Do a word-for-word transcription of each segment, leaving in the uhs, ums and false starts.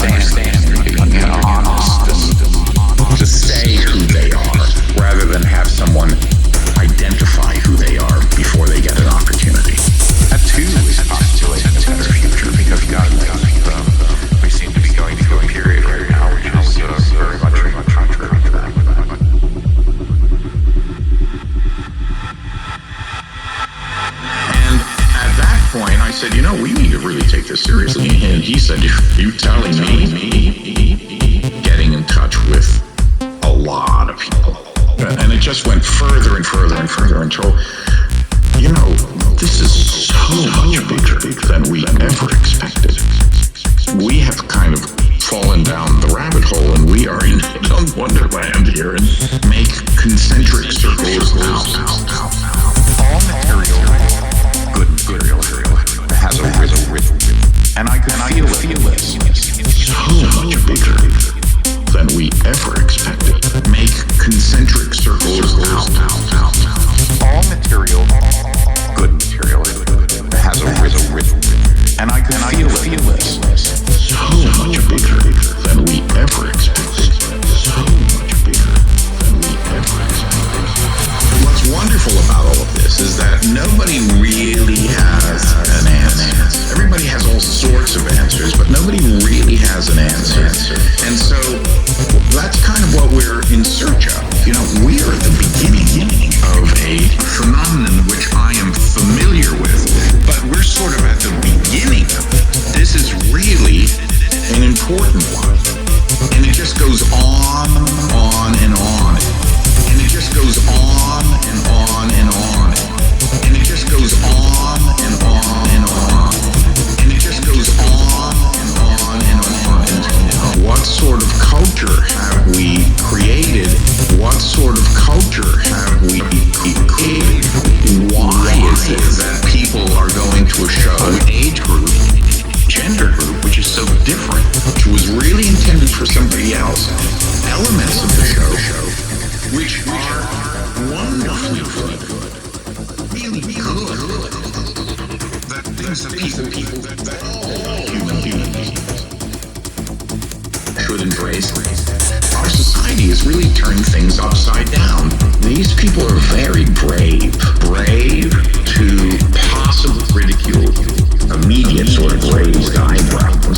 understand, being honest, and to say who they are, rather than have someone identify who they are before they get an opportunity. That too is postulating a better future, because God knows um, we seem to be going through a period right now which is uh, very much contrary to that. And at that point, I said, you know, we need to really take this seriously. And he said, you telling me getting in touch with a lot of people. And it just went further and further and further until, you know, this is so much bigger than we ever expected. We have kind of fallen down the rabbit hole, and we are in some wonderland here, and make concentric circles now. All material, good material, has a rhythm, and I could feel, feel this. So much bigger than we ever expected. Make concentric circles now. All material, good material, has a rhythm, and I could feel, feel this. So much bigger than we ever expected. So much bigger than we ever expected. What's wonderful about all of this is that nobody really has an answer. Everybody has all sorts of answers, but nobody really has an answer. And so that's kind of what we're in search of. You know, we are at the beginning of a phenomenon which I am familiar with, but we're sort of at the beginning of it. This is really an important one. And it just goes on, on, and on. And it just goes on, and on, and on. And it just goes on, and on, and on. And it just goes on, and on, and on. And what sort of culture have we created? What sort of culture have we created? Why is it that people are going to a show, an age group, gender group, which is so different, which was really intended for somebody else, elements of the show, which are wonderfully good, really good, that things that people, people that all human human beings should embrace. Our society has really turned things upside down. These people are very brave, brave to possibly ridicule immediate sort of raised eyebrows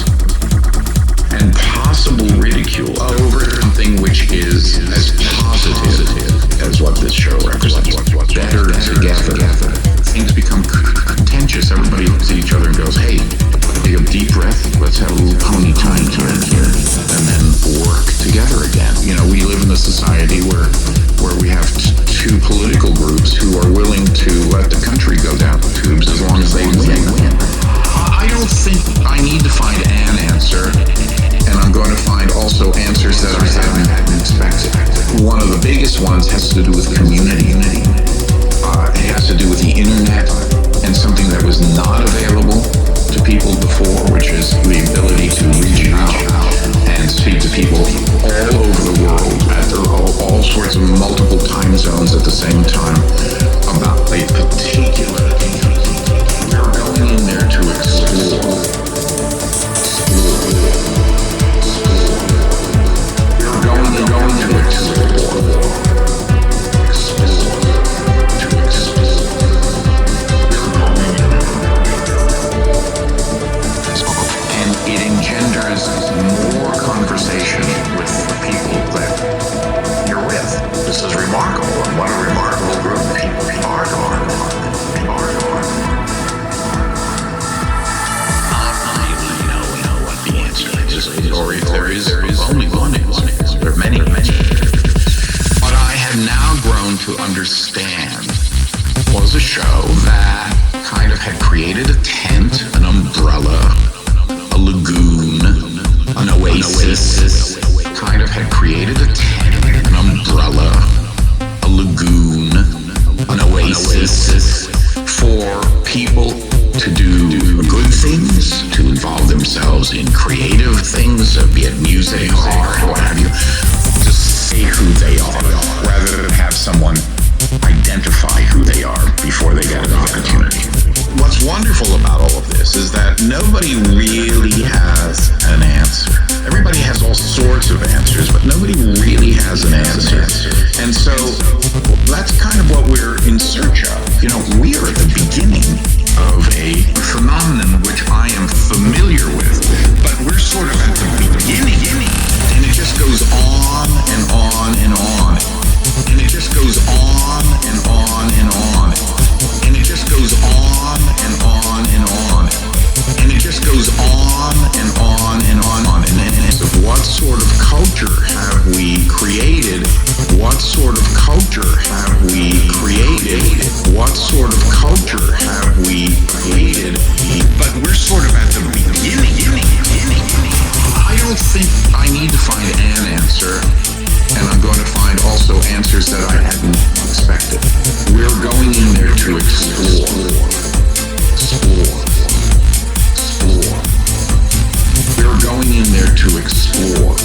and possible ridicule over something which is as positive as what this show represents. Better together. Things become contentious. Everybody looks at each other and goes, hey, take a deep breath. Let's have a little pony time turn here, and then work together again. You know, we live in a society where where we have t- two political groups who are willing to let the country go down the tubes as long as they win. I don't think I need to find an answer, and I'm going to find also answers that I haven't expected. One of the biggest ones has to do with community. Uh, it has to do with the internet and something that was not available to people before, which is the ability to reach out and speak to people all over the world at all, all sorts of multiple time zones at the same time about a particular thing. We're going in there to explore. Explore. We're going, we're going to explore. Explore. To explore. We're going in. And it engenders more conversation with the people that you're with. This is remarkable. And what a remarkable group of people are. are, are, are, are. Or if there is, there is only one answer. There are many, many. What I have now grown to understand was a show that kind of had created a tent, an umbrella, a lagoon, an oasis. Kind of had created a tent, an umbrella, a lagoon, an oasis for people to do good things, to involve themselves in creative things, be it music, art, what have you, to say who they are, rather than have someone identify who they are before they get an opportunity. What's wonderful about all of this is that nobody really has an answer. think I need to find an answer, and I'm going to find also answers that I hadn't expected. We're going in there to explore, explore, explore. We're going in there to explore.